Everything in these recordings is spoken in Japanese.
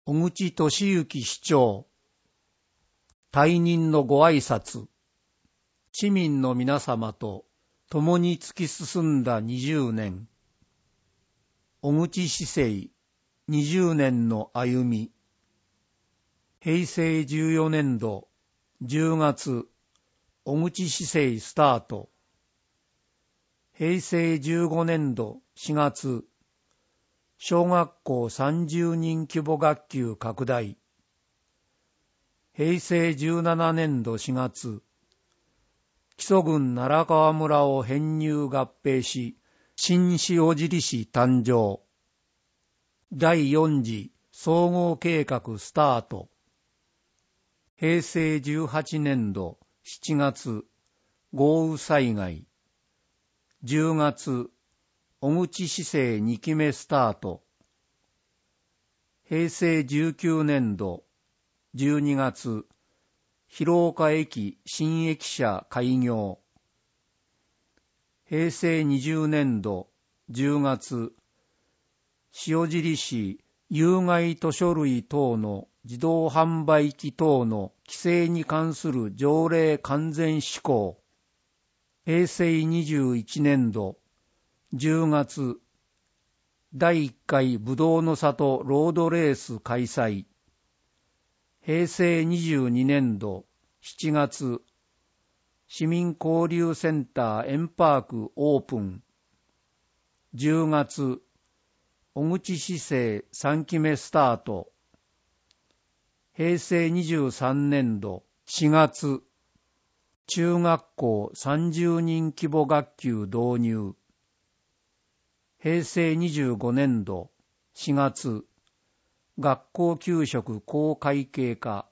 小口俊之市長、退任のご挨拶。市民の皆様と共に突き進んだ20年。小口市政20年の歩み。平成14年度10月、小口市政スタート。平成15年度4月、小学校30人規模学級拡大。平成17年度4月、木曽郡奈良川村を編入合併し、新塩尻市誕生。第4次総合計画スタート。平成18年度7月、豪雨災害。10月、小口市政2期目スタート。平成19年度12月、広岡駅新駅舎開業。平成20年度10月、塩尻市有害図書類等の自動販売機等の規制に関する条例完全施行。平成21年度10月、第1回ぶどうの里ロードレース開催。平成22年度7月、市民交流センターエンパークオープン。10月、小口市政3期目スタート。平成23年度4月、中学校30人規模学級導入。平成25年度4月、学校給食公会計化。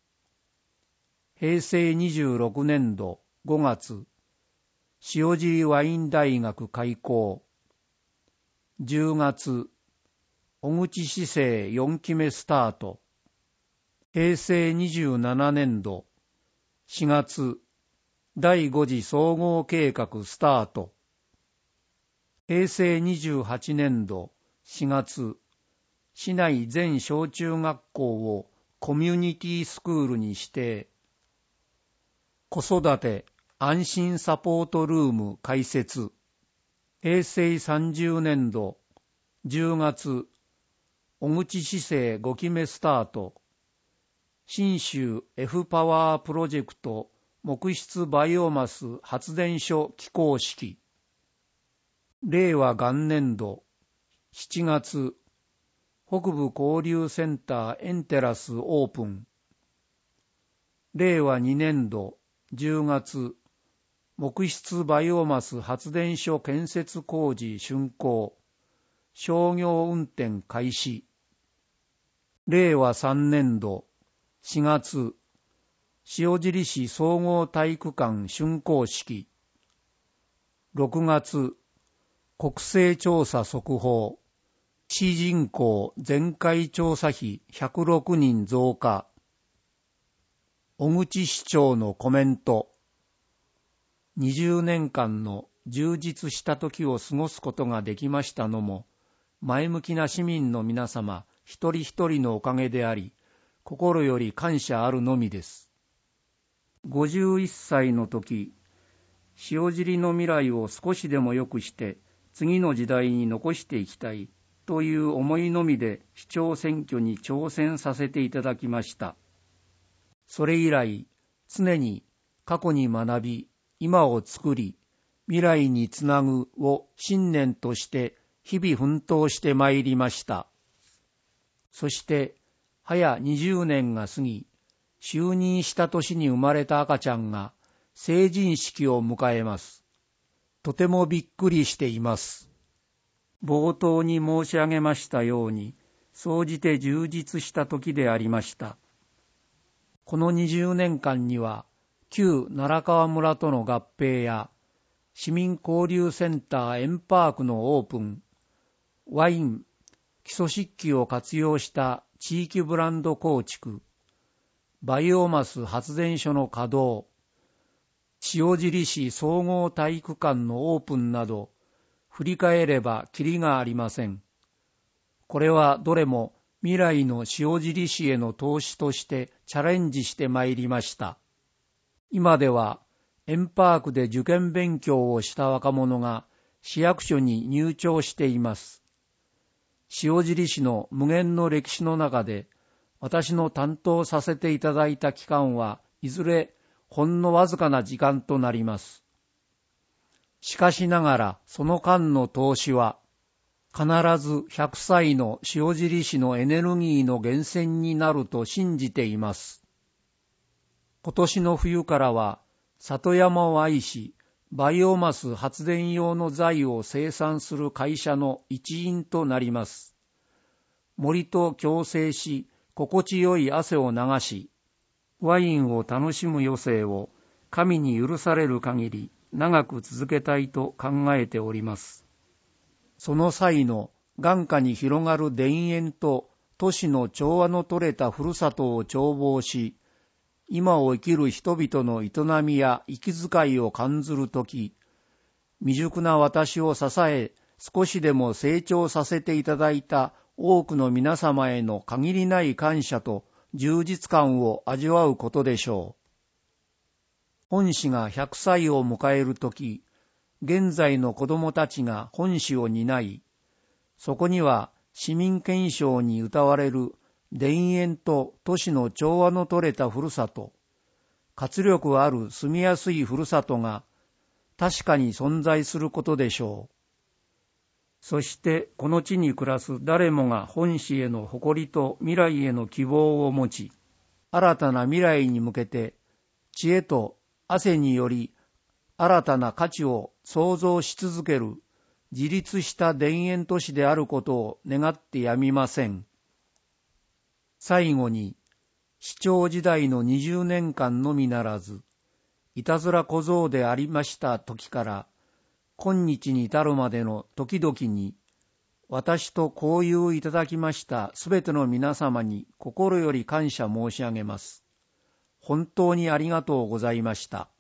平成26年度5月、塩尻ワイン大学開校。10月、小口市政4期目スタート。平成27年度4月、第5次総合計画スタート。平成28年度4月、市内全小中学校をコミュニティスクールに指定。子育て安心サポートルーム開設。平成30年度10月、小口市政5期目スタート。信州 F パワープロジェクト木質バイオマス発電所起工式。令和元年度7月、北部交流センターエンテラスオープン。令和2年度10月、木質バイオマス発電所建設工事竣工。商業運転開始。令和3年度4月、塩尻市総合体育館竣工式。6月、国勢調査速報。市人口前回調査比106人増加。小口市長のコメント。20年間の充実した時を過ごすことができましたのも、前向きな市民の皆様一人一人のおかげであり、心より感謝あるのみです。51歳の時、塩尻の未来を少しでも良くして、次の時代に残していきたいという思いのみで市長選挙に挑戦させていただきました。それ以来、常に過去に学び、今を作り、未来につなぐを信念として日々奮闘してまいりました。そして、早20年が過ぎ、就任した年に生まれた赤ちゃんが成人式を迎えます。とてもびっくりしています。冒頭に申し上げましたように、総じて充実した時でありました。この20年間には、旧奈良川村との合併や、市民交流センターエンパークのオープン、ワイン、基礎漆器を活用した地域ブランド構築、バイオマス発電所の稼働、塩尻市総合体育館のオープンなど、振り返ればきりがありません。これはどれも未来の塩尻市への投資としてチャレンジしてまいりました。今では円パークで受験勉強をした若者が市役所に入庁しています。塩尻市の無限の歴史の中で私の担当させていただいた期間はいずれほんのわずかな時間となります。しかしながらその間の投資は必ず100歳の塩尻市のエネルギーの源泉になると信じています。今年の冬からは里山を愛し、バイオマス発電用の材を生産する会社の一員となります。森と共生し、心地よい汗を流し、ワインを楽しむ余生を神に許される限り長く続けたいと考えております。その際の眼下に広がる田園と都市の調和の取れたふるさとを眺望し、今を生きる人々の営みや息遣いを感ずるとき、未熟な私を支え、少しでも成長させていただいた多くの皆様への限りない感謝と充実感を味わうことでしょう。本市が100歳を迎えるとき、現在の子供たちが本市を担い、そこには市民憲章に謳われる田園と都市の調和の取れたふるさと、活力ある住みやすいふるさとが確かに存在することでしょう。そしてこの地に暮らす誰もが本市への誇りと未来への希望を持ち、新たな未来に向けて知恵と汗により新たな価値を創造し続ける自立した田園都市であることを願ってやみません。最後に、市長時代の20年間のみならず、いたずら小僧でありました時から、今日に至るまでの時々に、私と交友いただきましたすべての皆様に心より感謝申し上げます。本当にありがとうございました。